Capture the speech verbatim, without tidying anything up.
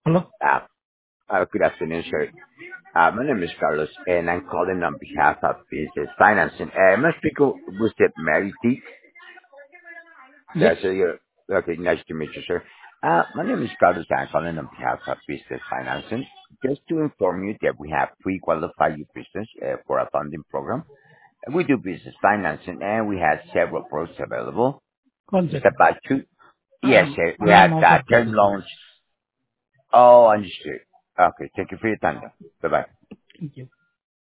Hello? Uh, uh, Good afternoon, sir. Uh, My name is Carlos, and I'm calling on behalf of Business Financing. Uh, Am I speaking with the Mary T? Yes. Yeah, so you're... Okay, nice to meet you, sir. Uh, My name is Carlos. I'm calling on behalf of Business Financing. Just to inform you that we have pre-qualified your business uh, for a funding program. We do business financing, and we have several products available. One It's second. about two... Yes, I'm, sir. We I'm have out uh, of the term business. loans. Oh, understood. Okay, thank you for your time, though. Bye-bye. Thank you.